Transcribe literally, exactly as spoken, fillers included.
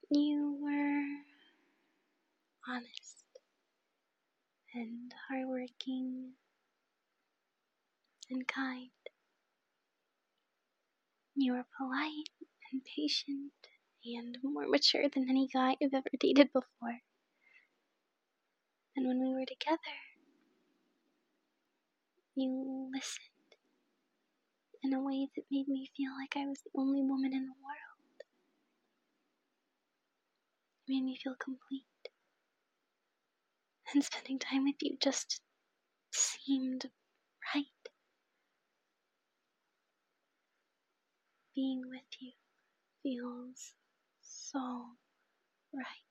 You were honest and hardworking and kind. You were polite and patient and more mature than any guy I've ever dated before. And when we were together, you listened in a way that made me feel like I was the only woman in the world. It made me feel complete. And spending time with you just seemed right. Being with you feels so right.